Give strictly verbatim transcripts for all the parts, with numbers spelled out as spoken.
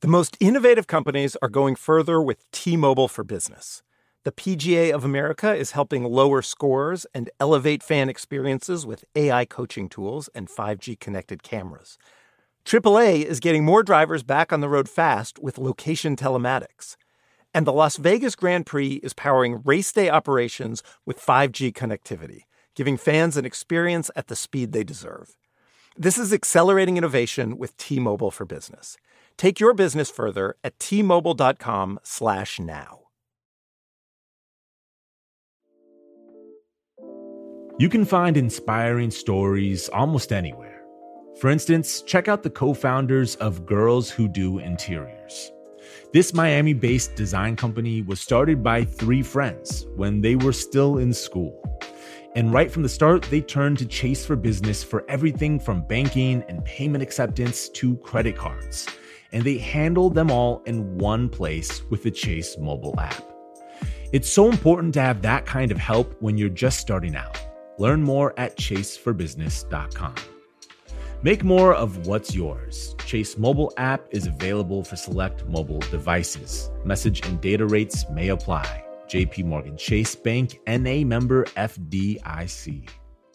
The most innovative companies are going further with T-Mobile for Business. The P G A of America is helping lower scores and elevate fan experiences with A I coaching tools and five G connected cameras. triple A is getting more drivers back on the road fast with location telematics. And the Las Vegas Grand Prix is powering race day operations with five G connectivity, giving fans an experience at the speed they deserve. This is accelerating innovation with T-Mobile for Business. Take your business further at T-Mobile.com slash now. You can find inspiring stories almost anywhere. For instance, check out the co-founders of Girls Who Do Interiors. This Miami-based design company was started by three friends when they were still in school. And right from the start, they turned to Chase for Business for everything from banking and payment acceptance to credit cards. And they handled them all in one place with the Chase mobile app. It's so important to have that kind of help when you're just starting out. Learn more at chase for business dot com. Make more of what's yours. Chase mobile app is available for select mobile devices. Message and data rates may apply. J P Morgan Chase Bank, N A member F D I C.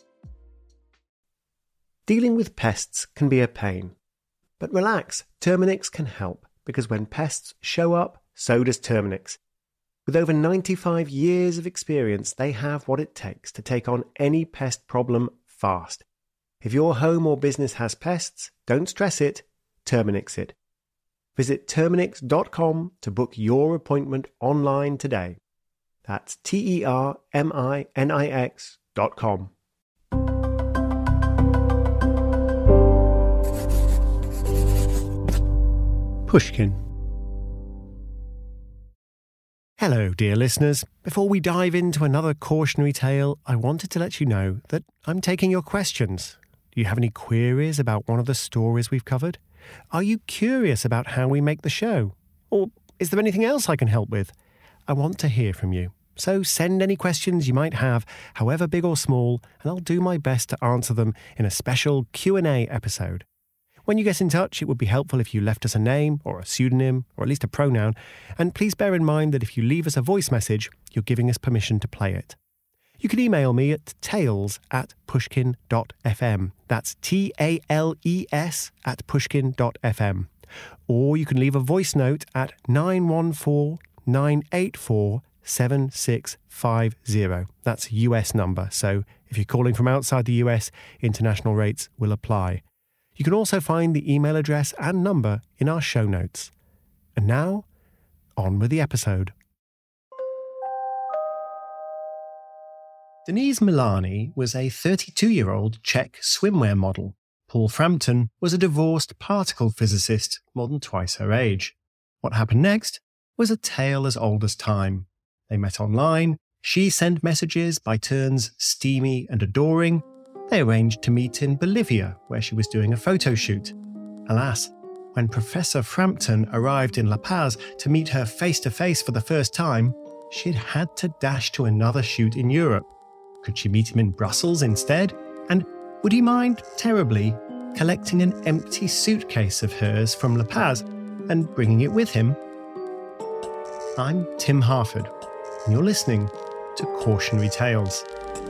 Dealing with pests can be a pain. But relax, Terminix can help, because when pests show up, so does Terminix. With over ninety-five years of experience, they have what it takes to take on any pest problem fast. If your home or business has pests, don't stress it, Terminix it. Visit Terminix dot com to book your appointment online today. That's T E R M I N I X dot com. Pushkin. Hello, dear listeners. Before we dive into another cautionary tale, I wanted to let you know that I'm taking your questions. Do you have any queries about one of the stories we've covered? Are you curious about how we make the show? Or is there anything else I can help with? I want to hear from you. So send any questions you might have, however big or small, and I'll do my best to answer them in a special Q and A episode. When you get in touch, it would be helpful if you left us a name or a pseudonym or at least a pronoun. And please bear in mind that if you leave us a voice message, you're giving us permission to play it. You can email me at tales at pushkin dot f m. That's T A L E S at pushkin dot f m. Or you can leave a voice note at nine one four, nine eight four, seven six five zero. That's a U S number, so if you're calling from outside the U S, international rates will apply. You can also find the email address and number in our show notes. And now, on with the episode. Denise Milani was a thirty-two-year-old Czech swimwear model. Paul Frampton was a divorced particle physicist more than twice her age. What happened next was a tale as old as time. They met online. She sent messages by turns steamy and adoring. They arranged to meet in Bolivia, where she was doing a photo shoot. Alas, when Professor Frampton arrived in La Paz to meet her face-to-face for the first time, she'd had to dash to another shoot in Europe. Could she meet him in Brussels instead? And would he mind terribly collecting an empty suitcase of hers from La Paz and bringing it with him? I'm Tim Harford, and you're listening to Cautionary Tales.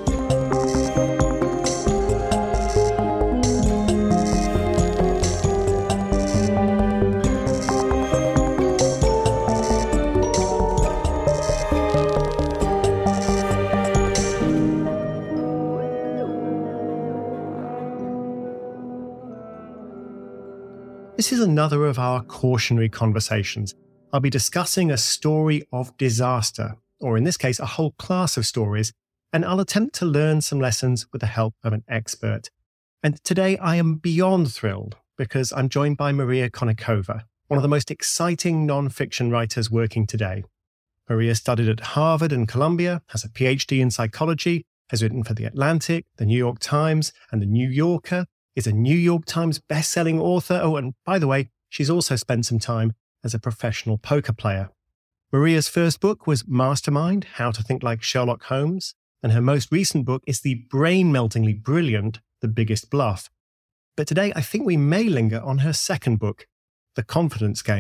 This is another of our cautionary conversations. I'll be discussing a story of disaster, or in this case, a whole class of stories, and I'll attempt to learn some lessons with the help of an expert. And today I am beyond thrilled because I'm joined by Maria Konnikova, one of the most exciting non-fiction writers working today. Maria studied at Harvard and Columbia, has a P H D in psychology, has written for The Atlantic, The New York Times, and The New Yorker, is a New York Times best-selling author. Oh, and by the way, she's also spent some time as a professional poker player. Maria's first book was Mastermind, How to Think Like Sherlock Holmes, and her most recent book is the brain-meltingly brilliant The Biggest Bluff. But today, I think we may linger on her second book, The Confidence Game,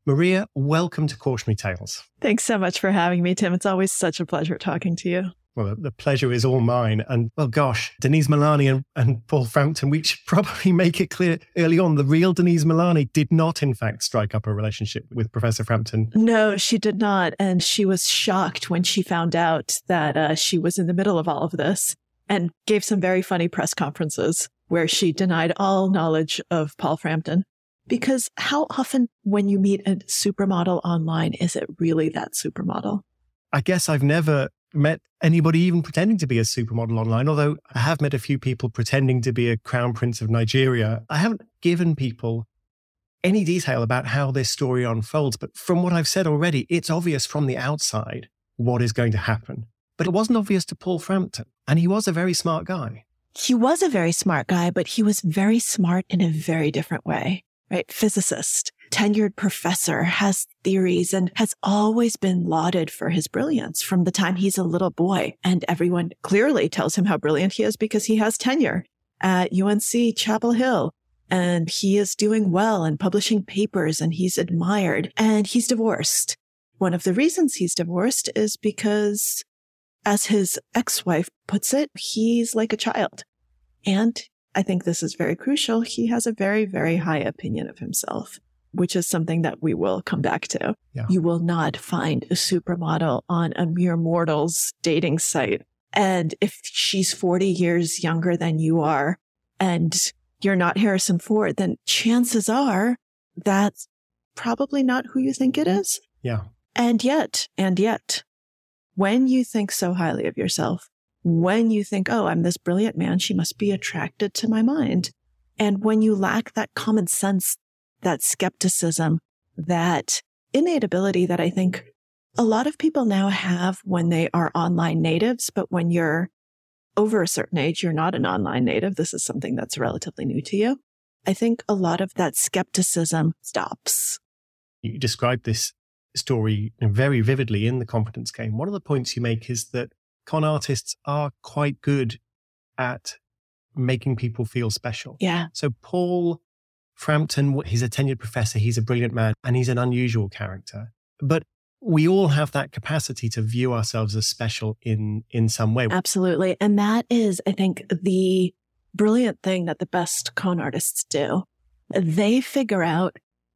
Maria, welcome to Cautionary Tales. Thanks so much for having me, Tim. It's always such a pleasure talking to you. Well, the pleasure is all mine. And, well, gosh, Denise Milani and, and Paul Frampton, we should probably make it clear early on, the real Denise Milani did not, in fact, strike up a relationship with Professor Frampton. No, she did not. And she was shocked when she found out that uh, she was in the middle of all of this and gave some very funny press conferences where she denied all knowledge of Paul Frampton. Because how often when you meet a supermodel online, is it really that supermodel? I guess I've never met anybody even pretending to be a supermodel online, although I have met a few people pretending to be a crown prince of Nigeria. I haven't given people any detail about how this story unfolds, but from what I've said already, it's obvious from the outside what is going to happen. But it wasn't obvious to Paul Frampton, and he was a very smart guy. He was a very smart guy, but he was very smart in a very different way, right? Physicist, tenured professor, has theories and has always been lauded for his brilliance from the time he's a little boy. And everyone clearly tells him how brilliant he is because he has tenure at U N C Chapel Hill. And he is doing well and publishing papers and he's admired and he's divorced. One of the reasons he's divorced is because, as his ex-wife puts it, he's like a child. And I think this is very crucial. He has a very, very high opinion of himself, which is something that we will come back to. Yeah. You will not find a supermodel on a mere mortal's dating site. And if she's forty years younger than you are and you're not Harrison Ford, then chances are that's probably not who you think it is. Yeah. And yet, and yet, when you think so highly of yourself, when you think, oh, I'm this brilliant man, she must be attracted to my mind. And when you lack that common sense, that skepticism, that innate ability that I think a lot of people now have when they are online natives, but when you're over a certain age, you're not an online native. This is something that's relatively new to you. I think a lot of that skepticism stops. You described this story very vividly in The Confidence Game. One of the points you make is that con artists are quite good at making people feel special. Yeah. So Paul Frampton, he's a tenured professor, he's a brilliant man, and he's an unusual character. But we all have that capacity to view ourselves as special in, in some way. Absolutely. And that is, I think, the brilliant thing that the best con artists do. They figure out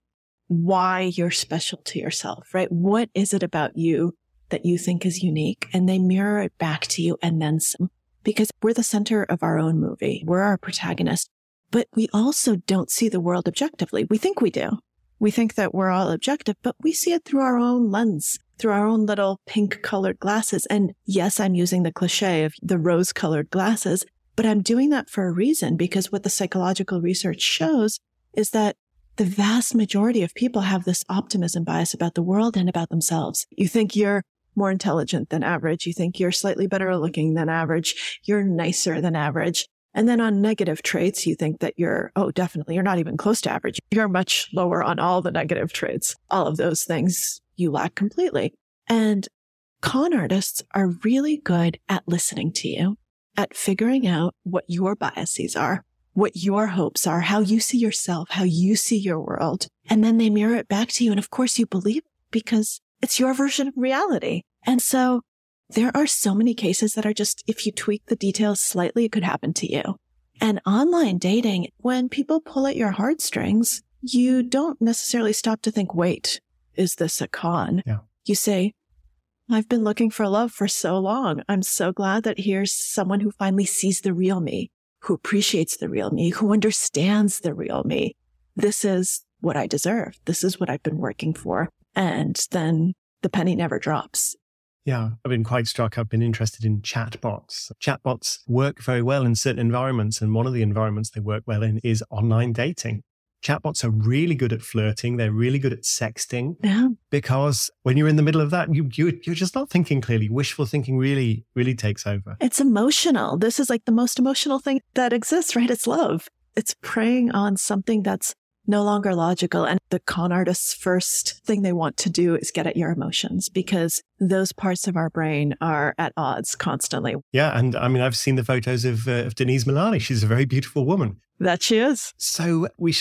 why you're special to yourself, right? What is it about you that you think is unique? And they mirror it back to you and then some, because we're the center of our own movie. We're our protagonist, but we also don't see the world objectively. We think we do. We think that we're all objective, but we see it through our own lens, through our own little pink colored glasses. And yes, I'm using the cliche of the rose colored glasses, but I'm doing that for a reason, because what the psychological research shows is that the vast majority of people have this optimism bias about the world and about themselves. You think you're more intelligent than average. You think you're slightly better looking than average. You're nicer than average. And then on negative traits, you think that you're, oh, definitely, you're not even close to average. You're much lower on all the negative traits. All of those things you lack completely. And con artists are really good at listening to you, at figuring out what your biases are, what your hopes are, how you see yourself, how you see your world. And then they mirror it back to you. And of course you believe it because it's your version of reality. And so there are so many cases that are just, if you tweak the details slightly, it could happen to you. And online dating, when people pull at your heartstrings, you don't necessarily stop to think, wait, is this a con? Yeah. You say, I've been looking for love for so long. I'm so glad that here's someone who finally sees the real me, who appreciates the real me, who understands the real me. This is what I deserve. This is what I've been working for. And then the penny never drops. Yeah, I've been quite struck. I've been interested in chatbots. Chatbots work very well in certain environments, and one of the environments they work well in is online dating. Chatbots are really good at flirting. They're really good at sexting. Yeah. Because when you're in the middle of that, you, you, you're just not thinking clearly. Wishful thinking really, really takes over. It's emotional. This is like the most emotional thing that exists, right? It's love. It's preying on something that's no longer logical. And the con artist's first thing they want to do is get at your emotions, because those parts of our brain are at odds constantly. Yeah. And I mean, I've seen the photos of, uh, of Denise Milani. She's a very beautiful woman. That she is. So we should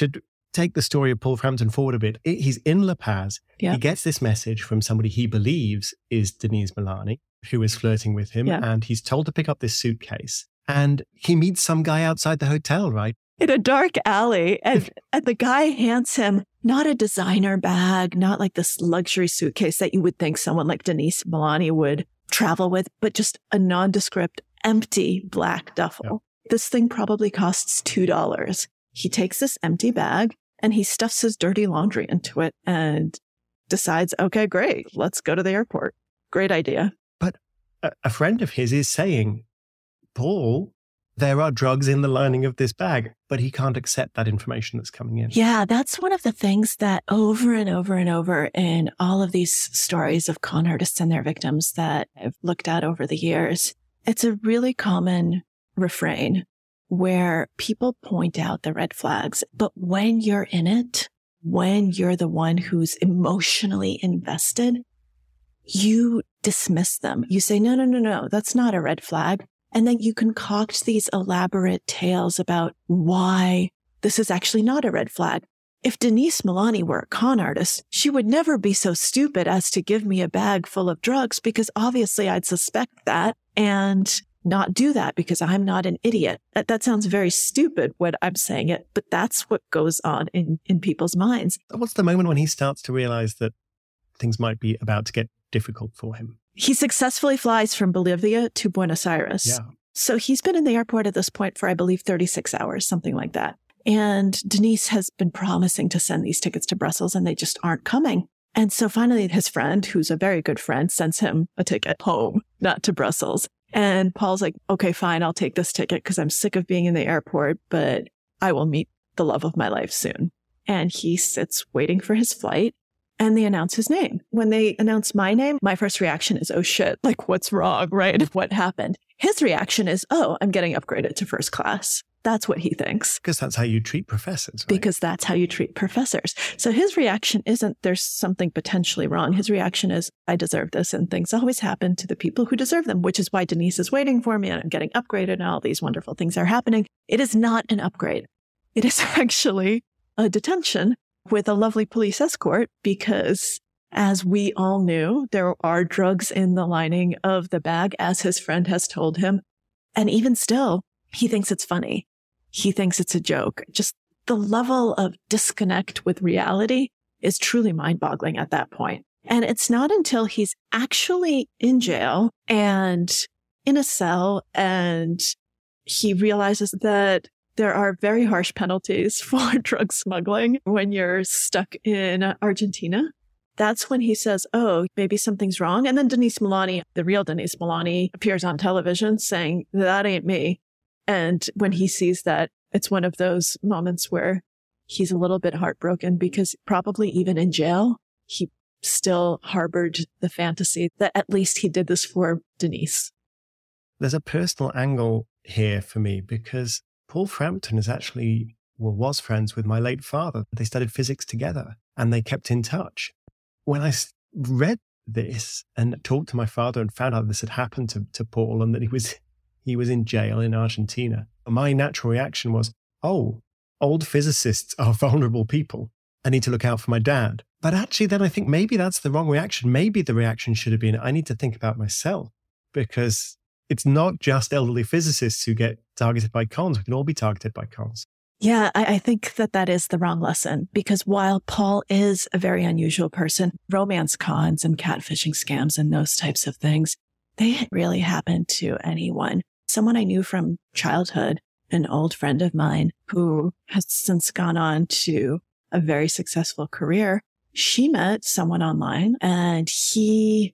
take the story of Paul Frampton forward a bit. He's in La Paz. Yeah. He gets this message from somebody he believes is Denise Milani, who is flirting with him. Yeah. And he's told to pick up this suitcase. And he meets some guy outside the hotel, right? In a dark alley. And, and the guy hands him not a designer bag, not like this luxury suitcase that you would think someone like Denise Milani would travel with, but just a nondescript, empty black duffel. Yeah. This thing probably costs two dollars. He takes this empty bag and he stuffs his dirty laundry into it and decides, okay, great, let's go to the airport. Great idea. But a, a friend of his is saying, Paul, there are drugs in the lining of this bag, but he can't accept that information that's coming in. Yeah, that's one of the things that over and over and over in all of these stories of con artists and their victims that I've looked at over the years, it's a really common refrain where people point out the red flags. But when you're in it, when you're the one who's emotionally invested, you dismiss them. You say, no, no, no, no, that's not a red flag. And then you concoct these elaborate tales about why this is actually not a red flag. If Denise Milani were a con artist, she would never be so stupid as to give me a bag full of drugs, because obviously I'd suspect that and not do that because I'm not an idiot. That, that sounds very stupid when I'm saying it, but that's what goes on in, in people's minds. What's the moment when he starts to realize that things might be about to get difficult for him? He successfully flies from Bolivia to Buenos Aires. Yeah. So he's been in the airport at this point for, I believe, thirty-six hours, something like that. And Denise has been promising to send these tickets to Brussels and they just aren't coming. And so finally his friend, who's a very good friend, sends him a ticket home, not to Brussels. And Paul's like, okay, fine, I'll take this ticket because I'm sick of being in the airport, but I will meet the love of my life soon. And he sits waiting for his flight. And they announce his name. When they announce my name, my first reaction is, oh shit, like what's wrong, right? What happened? His reaction is, oh, I'm getting upgraded to first class. That's what he thinks. Because that's how you treat professors, right? Because that's how you treat professors. So his reaction isn't there's something potentially wrong. His reaction is, I deserve this. And things always happen to the people who deserve them, which is why Denise is waiting for me and I'm getting upgraded and all these wonderful things are happening. It is not an upgrade. It is actually a detention with a lovely police escort, because as we all knew, there are drugs in the lining of the bag, as his friend has told him. And even still, he thinks it's funny. He thinks it's a joke. Just the level of disconnect with reality is truly mind-boggling at that point. And it's not until he's actually in jail and in a cell and he realizes that there are very harsh penalties for drug smuggling when you're stuck in Argentina. That's when he says, oh, maybe something's wrong. And then Denise Milani, the real Denise Milani, appears on television saying, that ain't me. And when he sees that, it's one of those moments where he's a little bit heartbroken, because probably even in jail, he still harbored the fantasy that at least he did this for Denise. There's a personal angle here for me, because Paul Frampton is actually, well, was friends with my late father. They studied physics together and they kept in touch. When I read this and talked to my father and found out this had happened to, to Paul and that he was he was in jail in Argentina, my natural reaction was, oh, old physicists are vulnerable people. I need to look out for my dad. But actually then I think maybe that's the wrong reaction. Maybe the reaction should have been, I need to think about myself, because it's not just elderly physicists who get targeted by cons. We can all be targeted by cons. Yeah, I, I think that that is the wrong lesson, because while Paul is a very unusual person, romance cons and catfishing scams and those types of things, they really happen to anyone. Someone I knew from childhood, an old friend of mine who has since gone on to a very successful career, she met someone online and he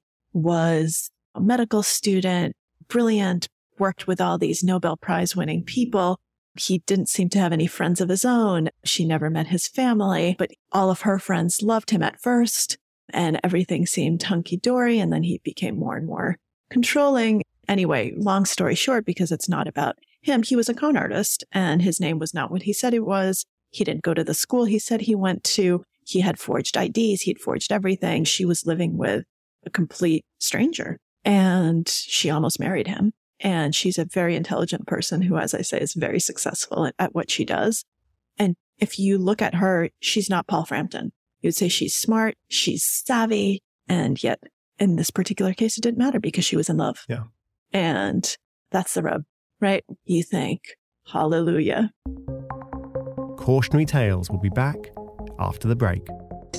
was a medical student, brilliant, worked with all these Nobel Prize winning people. He didn't seem to have any friends of his own. She never met his family, but all of her friends loved him at first and everything seemed hunky-dory. And then he became more and more controlling. Anyway, long story short, because it's not about him, he was a con artist and his name was not what he said it was. He didn't go to the school he said he went to. He had forged I Ds. He'd forged everything. She was living with a complete stranger. And she almost married him. And she's a very intelligent person who, as I say, is very successful at, at what she does. And if you look at her, she's not Paul Frampton. You'd say she's smart, she's savvy, and yet in this particular case, it didn't matter because she was in love. Yeah. And that's the rub, right? You think, hallelujah. Cautionary Tales will be back after the break.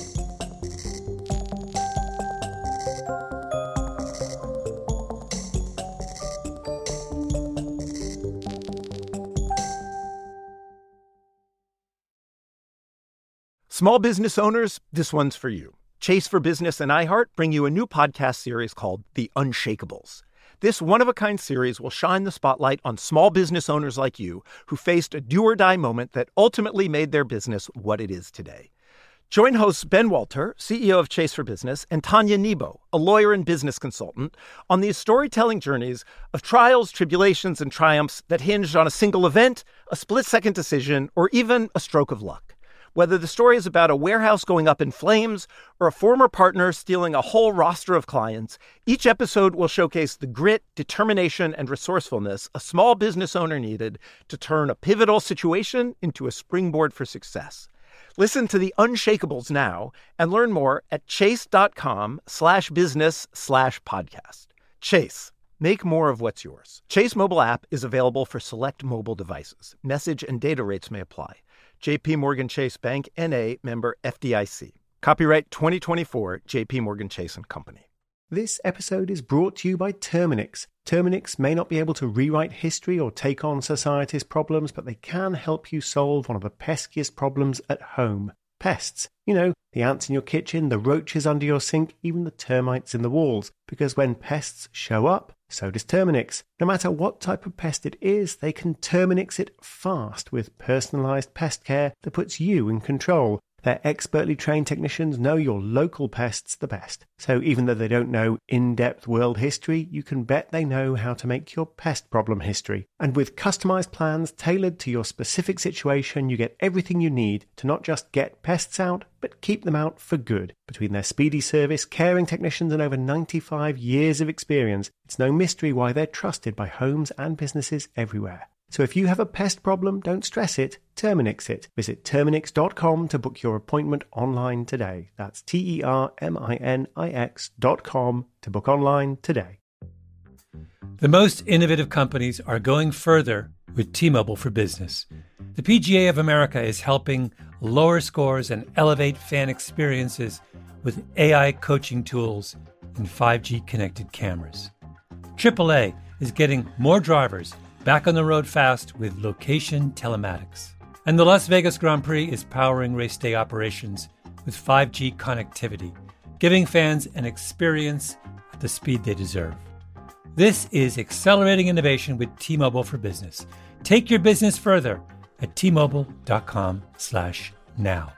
Small business owners, this one's for you. Chase for Business and iHeart bring you a new podcast series called The Unshakables. This one-of-a-kind series will shine the spotlight on small business owners like you who faced a do-or-die moment that ultimately made their business what it is today. Join hosts Ben Walter, C E O of Chase for Business, and Tanya Nebo, a lawyer and business consultant, on these storytelling journeys of trials, tribulations, and triumphs that hinged on a single event, a split-second decision, or even a stroke of luck. Whether the story is about a warehouse going up in flames or a former partner stealing a whole roster of clients, each episode will showcase the grit, determination, and resourcefulness a small business owner needed to turn a pivotal situation into a springboard for success. Listen to The Unshakables now and learn more at chase.com slash business slash podcast. Chase, make more of what's yours. Chase mobile app is available for select mobile devices. Message and data rates may apply. J P Morgan Chase Bank, N A, member F D I C. Copyright twenty twenty-four, J P Morgan Chase and Company. This episode is brought to you by Terminix. Terminix may not be able to rewrite history or take on society's problems, but they can help you solve one of the peskiest problems at home. Pests. You know, the ants in your kitchen, the roaches under your sink, even the termites in the walls. Because when pests show up, so does Terminix. No matter what type of pest it is, they can Terminix it fast with personalized pest care that puts you in control. Their expertly trained technicians know your local pests the best. So even though they don't know in-depth world history, you can bet they know how to make your pest problem history. And with customized plans tailored to your specific situation, you get everything you need to not just get pests out, but keep them out for good. Between their speedy service, caring technicians, and over ninety-five years of experience, it's no mystery why they're trusted by homes and businesses everywhere. So if you have a pest problem, don't stress it, Terminix it. Visit Terminix dot com to book your appointment online today. That's T E R M I N I X dot com to book online today. The most innovative companies are going further with T-Mobile for Business. The P G A of America is helping lower scores and elevate fan experiences with A I coaching tools and five G connected cameras. triple A is getting more drivers back on the road fast with location telematics. And the Las Vegas Grand Prix is powering race day operations with five G connectivity, giving fans an experience at the speed they deserve. This is accelerating innovation with T-Mobile for Business. Take your business further at T-Mobile.com slash now.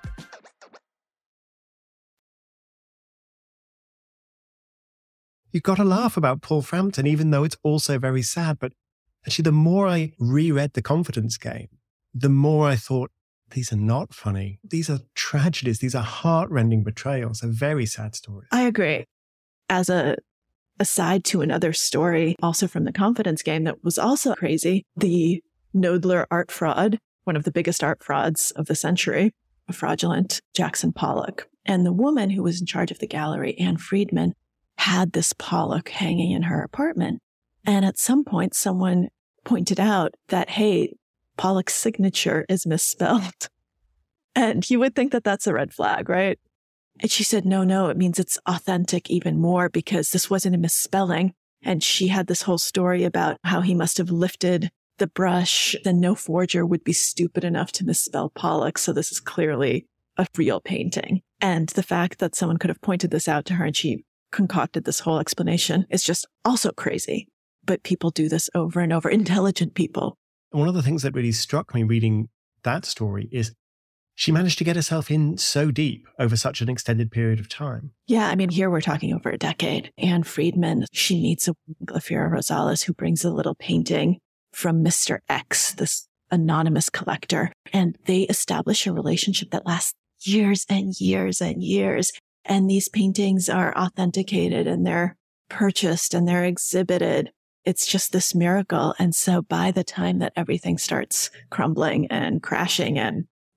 You've got to laugh about Paul Frampton, even though it's also very sad. But actually, the more I reread The Confidence Game, the more I thought, these are not funny. These are tragedies. These are heart-rending betrayals. They're very sad stories. I agree. As a aside to another story, also from The Confidence Game that was also crazy, the Knoedler art fraud, one of the biggest art frauds of the century, a fraudulent Jackson Pollock. And the woman who was in charge of the gallery, Anne Friedman, had this Pollock hanging in her apartment. And at some point, someone pointed out that, hey, Pollock's signature is misspelled. And you would think that that's a red flag, right? And she said, no, no, it means it's authentic even more because this wasn't a misspelling. And she had this whole story about how he must have lifted the brush. Then no forger would be stupid enough to misspell Pollock. So this is clearly a real painting. And the fact that someone could have pointed this out to her and she concocted this whole explanation is just also crazy. But people do this over and over, intelligent people. One of the things that really struck me reading that story is she managed to get herself in so deep over such an extended period of time. Yeah, I mean, here we're talking over a decade. Anne Friedman, she meets a Glafira Rosales who brings a little painting from Mister X, this anonymous collector. And they establish a relationship that lasts years and years and years. And these paintings are authenticated and they're purchased and they're exhibited. It's just this miracle. And so by the time that everything starts crumbling and crashing and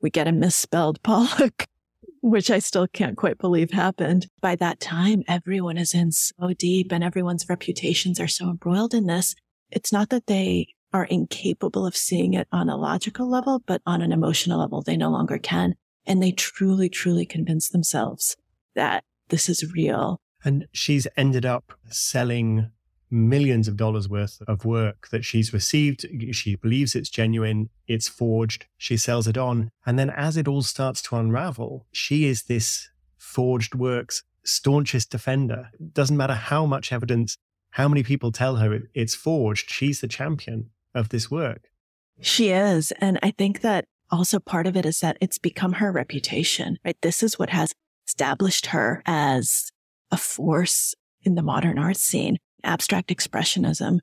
We get a misspelled Pollock, which I still can't quite believe happened. By that time, everyone is in so deep and everyone's reputations are so embroiled in this. It's not that they are incapable of seeing it on a logical level, but on an emotional level, they no longer can. And they truly, truly convince themselves that this is real. And she's ended up selling millions of dollars worth of work that she's received. She believes it's genuine, it's forged, she sells it on. And then as it all starts to unravel, she is this forged work's staunchest defender. It doesn't matter how much evidence, how many people tell her it's forged, she's the champion of this work. She is. And I think that also part of it is that it's become her reputation, right? This is what has established her as a force in the modern art scene. Abstract expressionism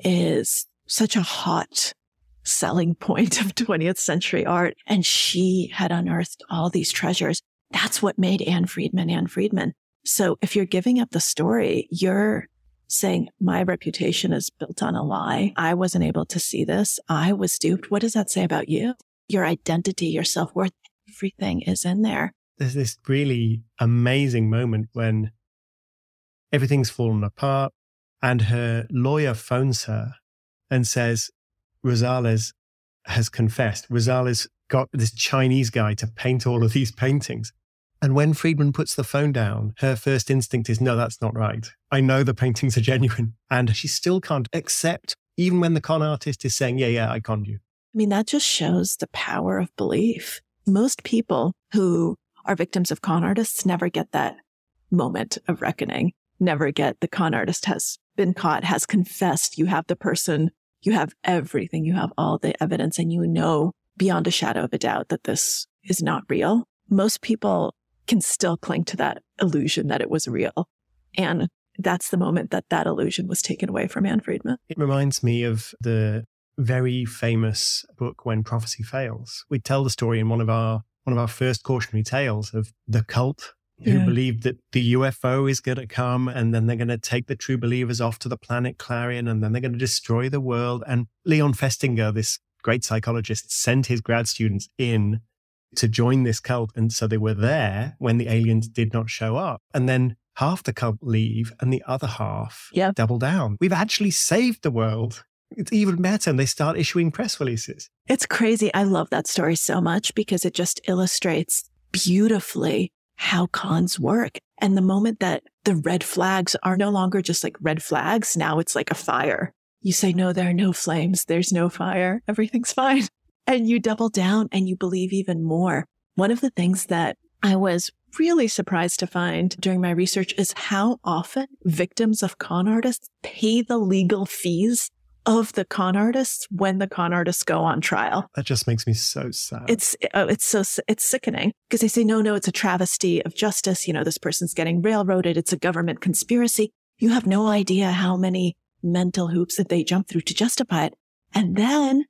is such a hot selling point of twentieth century art. And she had unearthed all these treasures. That's what made Anne Friedman, Anne Friedman. So if you're giving up the story, you're saying my reputation is built on a lie. I wasn't able to see this. I was duped. What does that say about you? Your identity, your self-worth, everything is in there. There's this really amazing moment when everything's fallen apart and her lawyer phones her and says, Rosales has confessed. Rosales got this Chinese guy to paint all of these paintings. And when Friedman puts the phone down, her first instinct is, no, that's not right. I know the paintings are genuine. And she still can't accept, even when the con artist is saying, yeah, yeah, I conned you. I mean, that just shows the power of belief. Most people who are victims of con artists never get that moment of reckoning, never get the con artist has been caught, has confessed. You have the person, you have everything, you have all the evidence, and you know beyond a shadow of a doubt that this is not real. Most people can still cling to that illusion that it was real. And that's the moment that that illusion was taken away from Anne Friedman. It reminds me of the very famous book, When Prophecy Fails. We tell the story in one of our one of our first cautionary tales of the cult who yeah. believed that the U F O is going to come and then they're going to take the true believers off to the planet Clarion and then they're going to destroy the world. And Leon Festinger, this great psychologist, sent his grad students in to join this cult. And so they were there when the aliens did not show up. And then half the cult leave and the other half yeah. double down. We've actually saved the world. It's even better. And they start issuing press releases. It's crazy. I love that story so much because it just illustrates beautifully how cons work. And the moment that the red flags are no longer just like red flags, now it's like a fire. You say, no, there are no flames. There's no fire. Everything's fine. And you double down and you believe even more. One of the things that I was really surprised to find during my research is how often victims of con artists pay the legal fees of the con artists when the con artists go on trial. That just makes me so sad. It's oh, it's so it's sickening because they say, no, no, it's a travesty of justice. You know, this person's getting railroaded. It's a government conspiracy. You have no idea how many mental hoops that they jump through to justify it. And then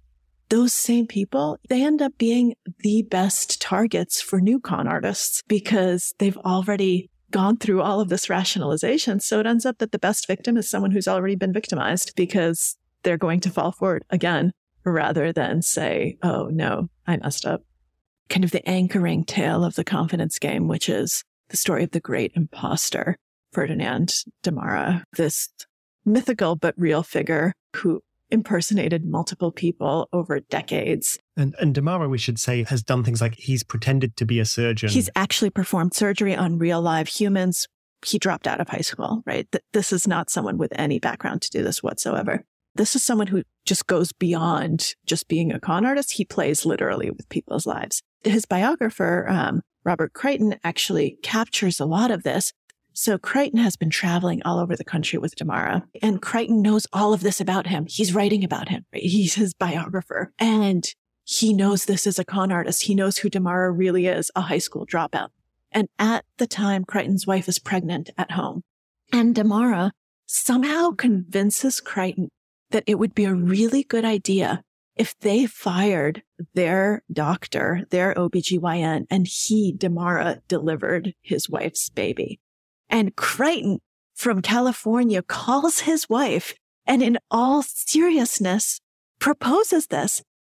those same people, they end up being the best targets for new con artists because they've already gone through all of this rationalization. So it ends up that the best victim is someone who's already been victimized because they're going to fall for it again rather than say, oh, no, I messed up. Kind of the anchoring tale of the confidence game, which is the story of the great imposter, Ferdinand de Mara, this mythical but real figure who impersonated multiple people over decades. And, and de Mara, we should say, has done things like he's pretended to be a surgeon. He's actually performed surgery on real live humans. He dropped out of high school, right? Th- this is not someone with any background to do this whatsoever. This is someone who just goes beyond just being a con artist. He plays literally with people's lives. His biographer, um, Robert Crichton, actually captures a lot of this. So Crichton has been traveling all over the country with de Mara, and Crichton knows all of this about him. He's writing about him. Right? He's his biographer, and he knows this is a con artist. He knows who de Mara really is, a high school dropout. And at the time, Crichton's wife is pregnant at home, and de Mara somehow convinces Crichton that it would be a really good idea if they fired their doctor, their O B G Y N, and he, de Mara, delivered his wife's baby. And Crichton from California calls his wife and in all seriousness proposes this.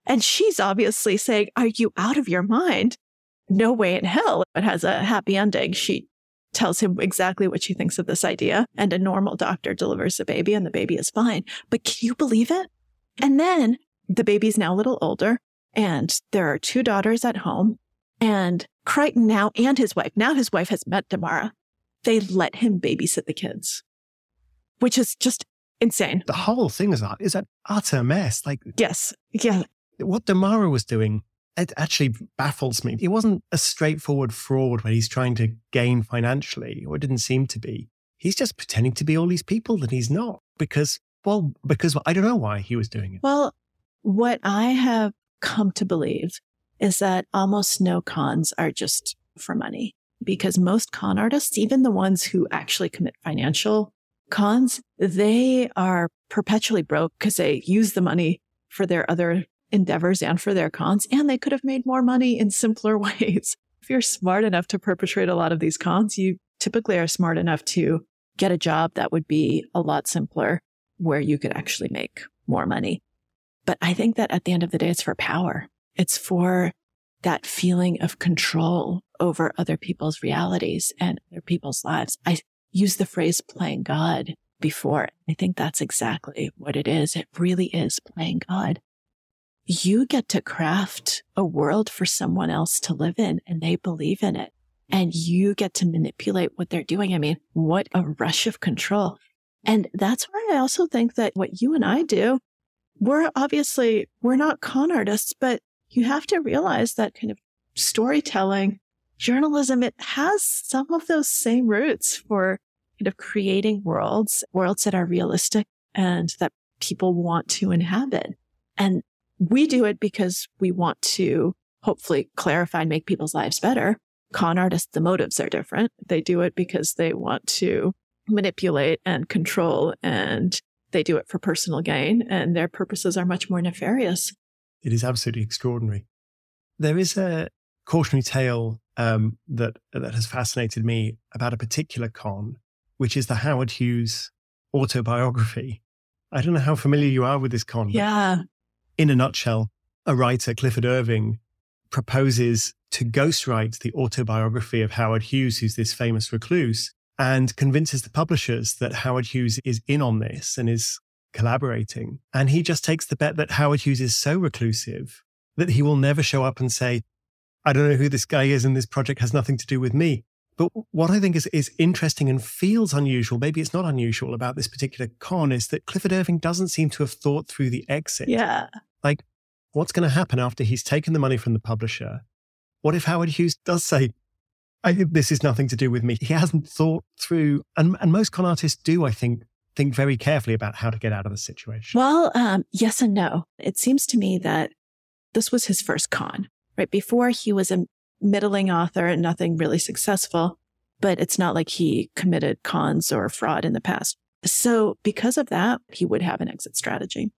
And she's obviously saying, are you out of your mind? No way in hell. It has a happy ending. She tells him exactly what she thinks of this idea, and a normal doctor delivers the baby, and the baby is fine. But can you believe it? And then the baby's now a little older, and there are two daughters at home, and Crichton now and his wife, now his wife has met Damara, they let him babysit the kids, which is just insane. The whole thing is, is an utter mess. Like, yes, yeah. What Damara was doing, it actually baffles me. It wasn't a straightforward fraud where he's trying to gain financially, or it didn't seem to be. He's just pretending to be all these people that he's not because, well, because I don't know why he was doing it. Well, what I have come to believe is that almost no cons are just for money, because most con artists, even the ones who actually commit financial cons, they are perpetually broke because they use the money for their other endeavors and for their cons, and they could have made more money in simpler ways. If you're smart enough to perpetrate a lot of these cons, you typically are smart enough to get a job that would be a lot simpler where you could actually make more money. But I think that at the end of the day, it's for power. It's for that feeling of control over other people's realities and other people's lives. I used the phrase playing God before. I think that's exactly what it is. It really is playing God. You get to craft a world for someone else to live in, and they believe in it. And you get to manipulate what they're doing. I mean, what a rush of control. And that's why I also think that what you and I do, we're obviously, we're not con artists, but you have to realize that kind of storytelling, journalism, it has some of those same roots for kind of creating worlds, worlds that are realistic and that people want to inhabit. And we do it because we want to hopefully clarify and make people's lives better. Con artists, the motives are different. They do it because they want to manipulate and control, and they do it for personal gain, and their purposes are much more nefarious. It is absolutely extraordinary. There is a cautionary tale um, that that has fascinated me about a particular con, which is the Howard Hughes autobiography. I don't know how familiar you are with this con. Yeah. In a nutshell, a writer, Clifford Irving, proposes to ghostwrite the autobiography of Howard Hughes, who's this famous recluse, and convinces the publishers that Howard Hughes is in on this and is collaborating. And he just takes the bet that Howard Hughes is so reclusive that he will never show up and say, I don't know who this guy is and this project has nothing to do with me. But what I think is, is interesting and feels unusual, maybe it's not unusual about this particular con, is that Clifford Irving doesn't seem to have thought through the exit. Yeah. Like, what's going to happen after he's taken the money from the publisher? What if Howard Hughes does say, I, this is nothing to do with me? He hasn't thought through, and, and most con artists do, I think, think very carefully about how to get out of the situation. Well, um, yes and no. It seems to me that this was his first con, right? Before, he was a middling author and nothing really successful, but it's not like he committed cons or fraud in the past. So because of that, he would have an exit strategy.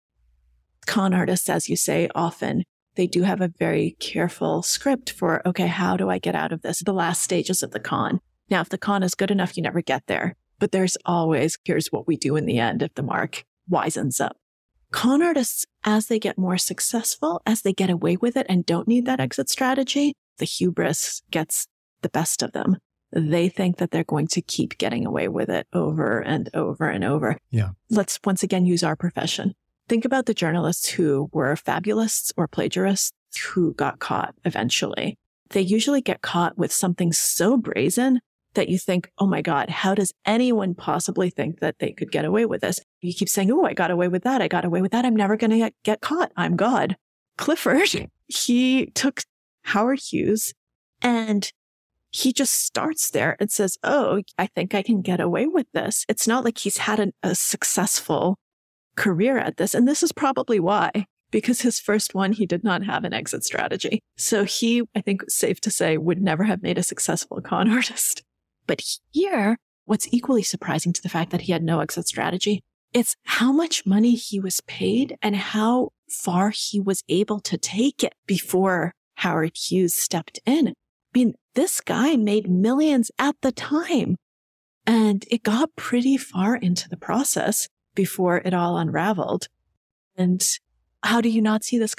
Con artists, as you say, often they do have a very careful script for, okay, how do I get out of this? The last stages of the con. Now, if the con is good enough, you never get there. But there's always, here's what we do in the end if the mark wisens up. Con artists, as they get more successful, as they get away with it and don't need that exit strategy, the hubris gets the best of them. They think that they're going to keep getting away with it over and over and over. Yeah. Let's once again use our profession. Think about the journalists who were fabulists or plagiarists who got caught eventually. They usually get caught with something so brazen that you think, oh my God, how does anyone possibly think that they could get away with this? You keep saying, oh, I got away with that. I got away with that. I'm never going to get caught. I'm God. Clifford, he took Howard Hughes and he just starts there and says, oh, I think I can get away with this. It's not like he's had an, a successful career at this. And this is probably why, because his first one, he did not have an exit strategy. So he, I think it's safe to say, would never have made a successful con artist. But here, what's equally surprising to the fact that he had no exit strategy, it's how much money he was paid and how far he was able to take it before Howard Hughes stepped in. I mean, this guy made millions at the time, and it got pretty far into the process before it all unraveled. And how do you not see this coming?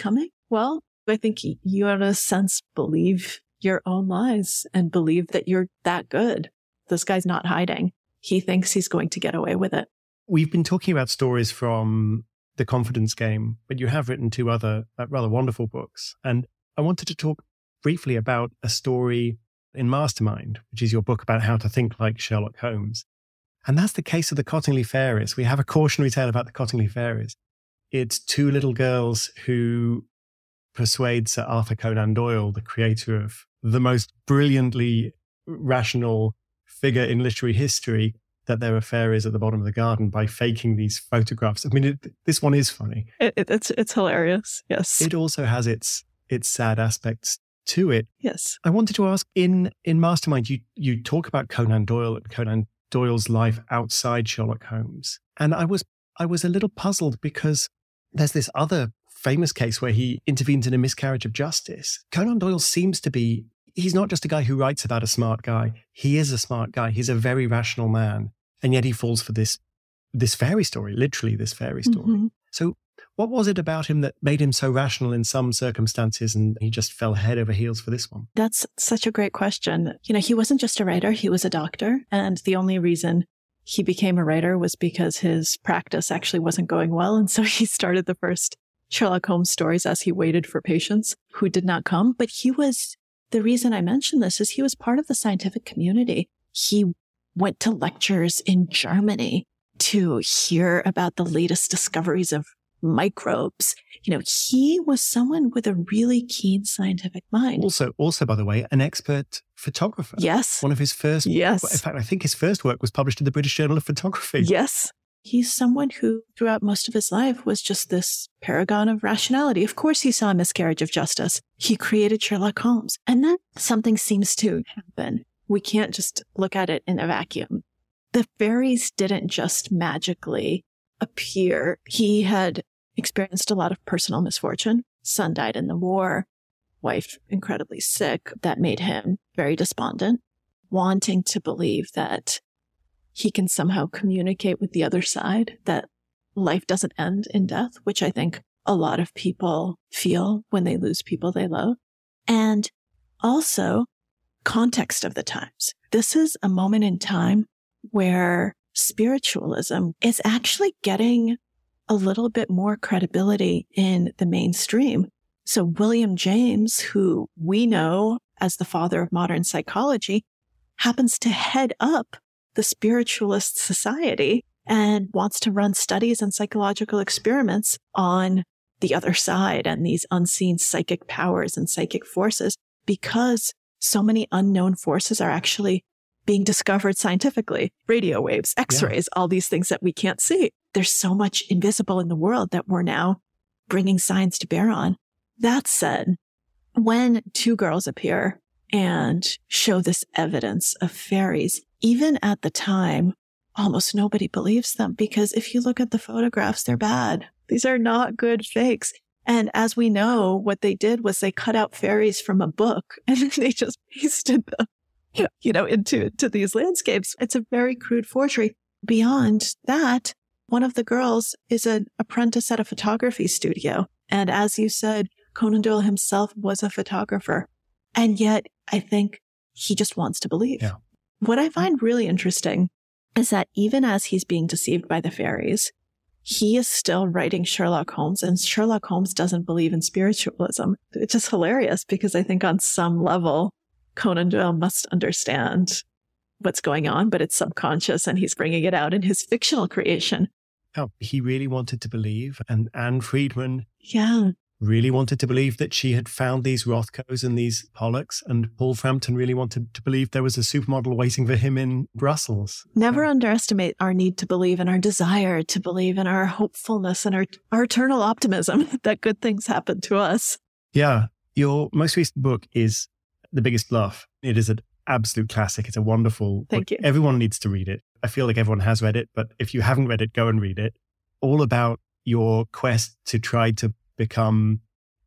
Well, I think you, in a sense, believe your own lies and believe that you're that good. This guy's not hiding. He thinks he's going to get away with it. We've been talking about stories from The Confidence Game, but you have written two other uh, rather wonderful books. And I wanted to talk briefly about a story in Mastermind, which is your book about how to think like Sherlock Holmes. And that's the case of the Cottingley Fairies. We have a cautionary tale about the Cottingley Fairies. It's two little girls who persuade Sir Arthur Conan Doyle, the creator of the most brilliantly rational figure in literary history, that there are fairies at the bottom of the garden by faking these photographs. I mean, it, this one is funny. It, it, it's it's hilarious, yes. It also has its its sad aspects to it. Yes. I wanted to ask, in, in Mastermind, you, you talk about Conan Doyle and Conan Doyle's life outside Sherlock Holmes. And I was I was a little puzzled because there's this other famous case where he intervenes in a miscarriage of justice. Conan Doyle seems to be, he's not just a guy who writes about a smart guy. He is a smart guy. He's a very rational man. And yet he falls for this this fairy story, literally this fairy story. Mm-hmm. So what was it about him that made him so rational in some circumstances and he just fell head over heels for this one? That's such a great question. You know, he wasn't just a writer, he was a doctor. And the only reason he became a writer was because his practice actually wasn't going well. And so he started the first Sherlock Holmes stories as he waited for patients who did not come. But he was, the reason I mention this is he was part of the scientific community. He went to lectures in Germany to hear about the latest discoveries of microbes. You know, he was someone with a really keen scientific mind. Also, also, by the way, an expert photographer. Yes. One of his first, yes. In fact, I think his first work was published in the British Journal of Photography. Yes. He's someone who, throughout most of his life, was just this paragon of rationality. Of course, he saw a miscarriage of justice. He created Sherlock Holmes. And then something seems to happen. We can't just look at it in a vacuum. The fairies didn't just magically appear. He had experienced a lot of personal misfortune. Son died in the war, wife incredibly sick. That made him very despondent, wanting to believe that he can somehow communicate with the other side, that life doesn't end in death, which I think a lot of people feel when they lose people they love. And also context of the times. This is a moment in time where spiritualism is actually getting a little bit more credibility in the mainstream. So William James, who we know as the father of modern psychology, happens to head up the Spiritualist Society and wants to run studies and psychological experiments on the other side and these unseen psychic powers and psychic forces, because so many unknown forces are actually being discovered scientifically. Radio waves, X-rays, yeah. All these things that we can't see. There's so much invisible in the world that we're now bringing science to bear on. That said, when two girls appear and show this evidence of fairies, even at the time, almost nobody believes them, because if you look at the photographs, they're bad. These are not good fakes. And as we know, what they did was they cut out fairies from a book and then they just pasted them, you know, into to these landscapes. It's a very crude forgery. Beyond that, one of the girls is an apprentice at a photography studio. And as you said, Conan Doyle himself was a photographer. And yet I think he just wants to believe. Yeah. What I find really interesting is that even as he's being deceived by the fairies, he is still writing Sherlock Holmes, and Sherlock Holmes doesn't believe in spiritualism. It's just hilarious because I think on some level, Conan Doyle must understand what's going on, but it's subconscious and he's bringing it out in his fictional creation. Oh, he really wanted to believe, and Anne Friedman yeah. really wanted to believe that she had found these Rothkos and these Pollocks, and Paul Frampton really wanted to believe there was a supermodel waiting for him in Brussels. Never so. underestimate our need to believe and our desire to believe and our hopefulness and our, our eternal optimism that good things happen to us. Yeah. Your most recent book is The Biggest Bluff. It is an absolute classic. It's a wonderful Thank book. you. Everyone needs to read it. I feel like everyone has read it, but if you haven't read it, go and read it. All about your quest to try to become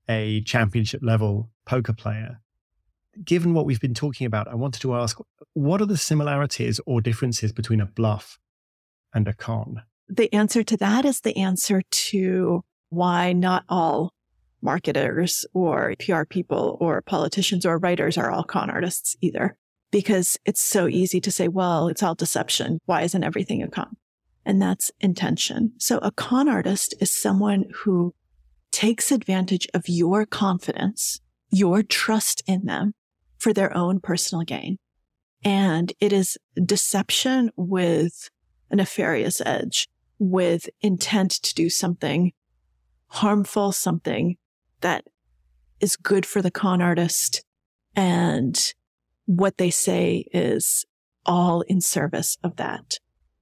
a championship level poker player. Given what we've been talking about, I wanted to ask, what are the similarities or differences between a bluff and a con? The answer to that is the answer to why not all marketers or P R people or politicians or writers are all con artists either, because it's so easy to say, well, it's all deception. Why isn't everything a con? And that's intention. So a con artist is someone who takes advantage of your confidence, your trust in them for their own personal gain. And it is deception with a nefarious edge, with intent to do something harmful, something that is good for the con artist. And what they say is all in service of that.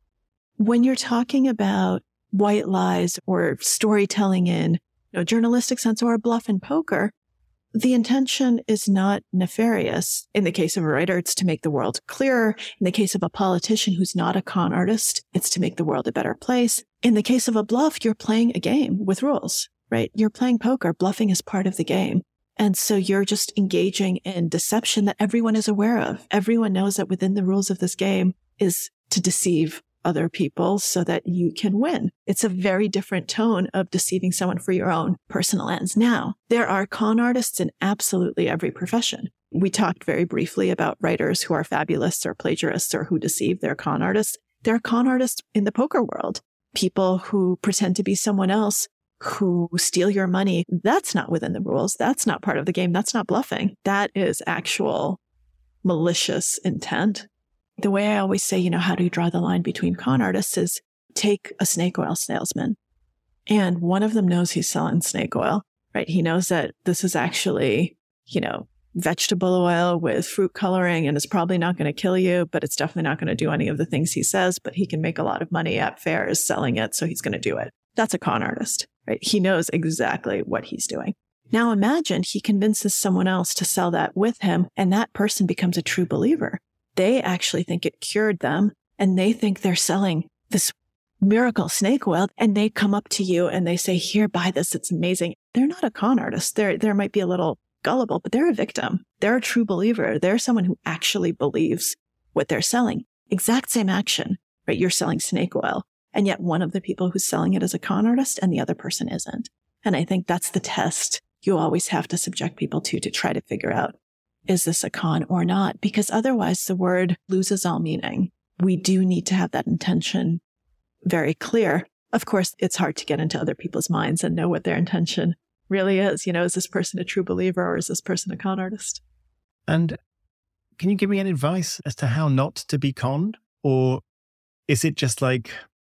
When you're talking about white lies or storytelling in you know, journalistic sense or a bluff in poker, the intention is not nefarious. In the case of a writer, it's to make the world clearer. In the case of a politician who's not a con artist, it's to make the world a better place. In the case of a bluff, you're playing a game with rules, right? You're playing poker. Bluffing is part of the game. And so you're just engaging in deception that everyone is aware of. Everyone knows that within the rules of this game is to deceive other people so that you can win. It's a very different tone of deceiving someone for your own personal ends. Now, there are con artists in absolutely every profession. We talked very briefly about writers who are fabulous or plagiarists or who deceive. They're con artists. There are con artists in the poker world. People who pretend to be someone else, who steal your money. That's not within the rules. That's not part of the game. That's not bluffing. That is actual malicious intent. The way I always say, you know, how do you draw the line between con artists is take a snake oil salesman. And one of them knows he's selling snake oil, right? He knows that this is actually, you know, vegetable oil with fruit coloring and it's probably not going to kill you, but it's definitely not going to do any of the things he says, but he can make a lot of money at fairs selling it. So he's going to do it. That's a con artist, right? He knows exactly what he's doing. Now imagine he convinces someone else to sell that with him and that person becomes a true believer. They actually think it cured them and they think they're selling this miracle snake oil and they come up to you and they say, here, buy this. It's amazing. They're not a con artist. They're, there might be a little gullible, but they're a victim. They're a true believer. They're someone who actually believes what they're selling. Exact same action, right? You're selling snake oil. And yet one of the people who's selling it is a con artist and the other person isn't. And I think that's the test you always have to subject people to, to try to figure out, is this a con or not? Because otherwise the word loses all meaning. We do need to have that intention very clear. Of course, it's hard to get into other people's minds and know what their intention really is. You know, is this person a true believer or is this person a con artist? And can you give me any advice as to how not to be conned? Or is it just like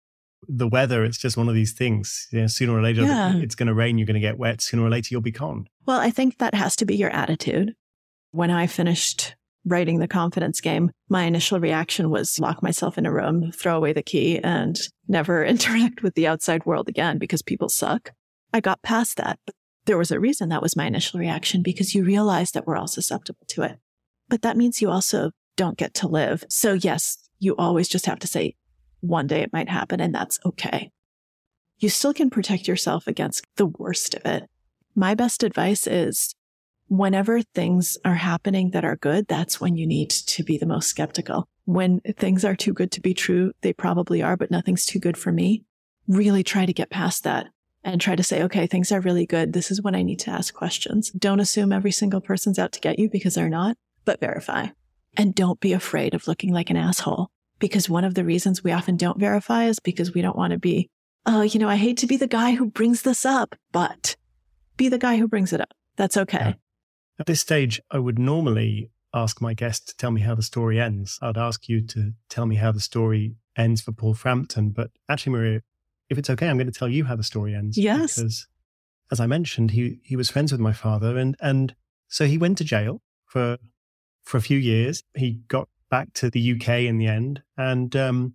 the weather? It's just one of these things. You know, sooner or later, yeah. It's going to rain, you're going to get wet. Sooner or later, you'll be conned. Well, I think that has to be your attitude. When I finished writing The Confidence Game, my initial reaction was lock myself in a room, throw away the key, and never interact with the outside world again because people suck. I got past that. But there was a reason that was my initial reaction, because you realize that we're all susceptible to it. But that means you also don't get to live. So yes, you always just have to say, one day it might happen, and that's okay. You still can protect yourself against the worst of it. My best advice is, whenever things are happening that are good, that's when you need to be the most skeptical. When things are too good to be true, they probably are, but nothing's too good for me. Really try to get past that and try to say, okay, things are really good. This is when I need to ask questions. Don't assume every single person's out to get you, because they're not, but verify. And don't be afraid of looking like an asshole, because one of the reasons we often don't verify is because we don't want to be, oh, you know, I hate to be the guy who brings this up, but be the guy who brings it up. That's okay. Yeah. At this stage, I would normally ask my guest to tell me how the story ends. I'd ask you to tell me how the story ends for Paul Frampton. But actually, Maria, if it's okay, I'm going to tell you how the story ends. Yes. Because, as I mentioned, he he was friends with my father. And, and so he went to jail for for a few years. He got back to the U K in the end. And um,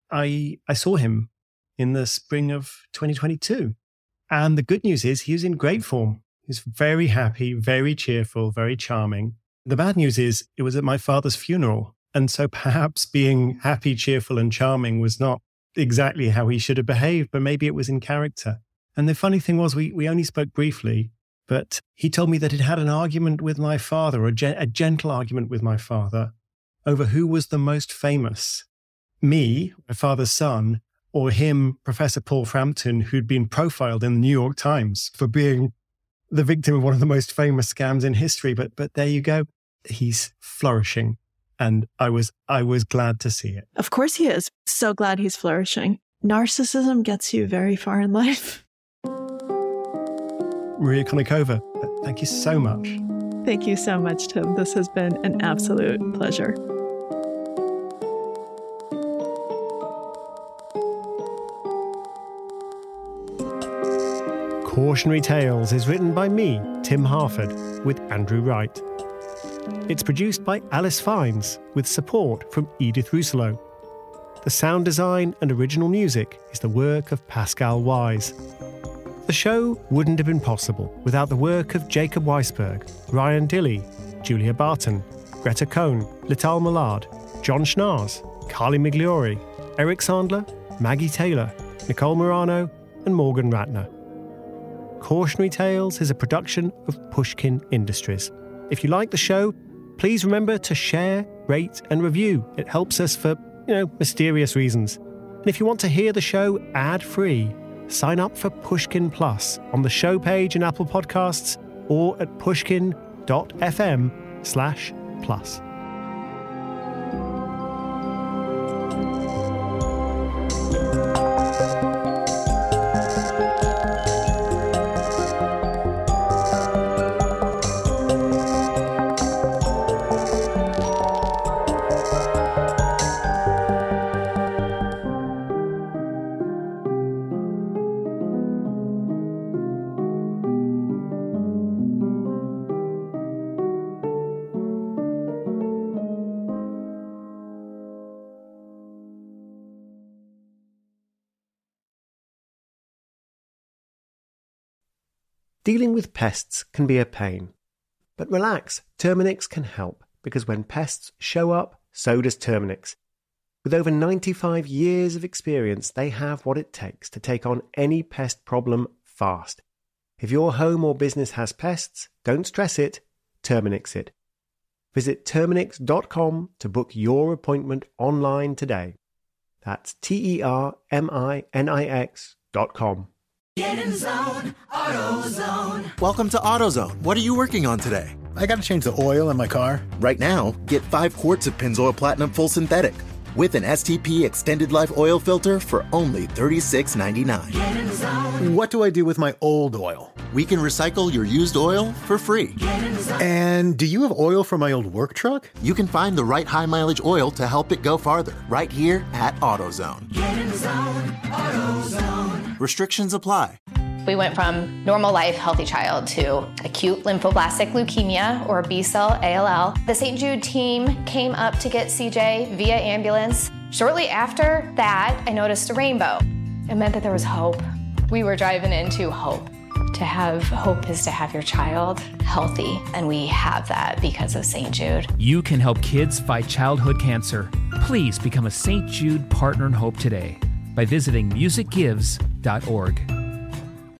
I I saw him in the spring of twenty twenty-two. And the good news is he was in great form. He's very happy, very cheerful, very charming. The bad news is it was at my father's funeral. And so perhaps being happy, cheerful, and charming was not exactly how he should have behaved, but maybe it was in character. And the funny thing was, we, we only spoke briefly, but he told me that he'd had an argument with my father, a, gen- a gentle argument with my father, over who was the most famous, me, my father's son, or him, Professor Paul Frampton, who'd been profiled in the New York Times for being the victim of one of the most famous scams in history. But but there you go. He's flourishing. And I was I was glad to see it. Of course he is. So glad he's flourishing. Narcissism gets you very far in life. Maria Konnikova, thank you so much. Thank you so much, Tim. This has been an absolute pleasure. Cautionary Tales is written by me, Tim Harford, with Andrew Wright. It's produced by Alice Fiennes, with support from Edith Rousselot. The sound design and original music is the work of Pascal Wise. The show wouldn't have been possible without the work of Jacob Weisberg, Ryan Dilley, Julia Barton, Greta Cohn, Lital Millard, John Schnars, Carly Migliori, Eric Sandler, Maggie Taylor, Nicole Morano, and Morgan Ratner. Cautionary Tales is a production of Pushkin Industries. If you like the show, please remember to share, rate, and review. It helps us for, you know, mysterious reasons. And if you want to hear the show ad-free, sign up for Pushkin Plus on the show page in Apple Podcasts or at pushkin.fm slash plus. Dealing with pests can be a pain. But relax, Terminix can help, because when pests show up, so does Terminix. With over ninety-five years of experience, they have what it takes to take on any pest problem fast. If your home or business has pests, don't stress it, Terminix it. Visit Terminix dot com to book your appointment online today. That's T E R M I N I X dot com. Get in zone, AutoZone. Welcome to AutoZone. What are you working on today? I got to change the oil in my car. Right now, get five quarts of Pennzoil Platinum Full Synthetic with an S T P Extended Life Oil Filter for only thirty-six ninety-nine. Get in zone. What do I do with my old oil? We can recycle your used oil for free. Get in zone. And do you have oil for my old work truck? You can find the right high-mileage oil to help it go farther right here at AutoZone. Get in zone, AutoZone. Restrictions apply. We went from normal life, healthy child to acute lymphoblastic leukemia, or B-cell A L L. The Saint Jude team came up to get C J via ambulance. Shortly after that, I noticed a rainbow. It meant that there was hope. We were driving into hope. To have hope is to have your child healthy, and we have that because of Saint Jude. You can help kids fight childhood cancer. Please become a Saint Jude Partner in Hope today by visiting music gives dot org.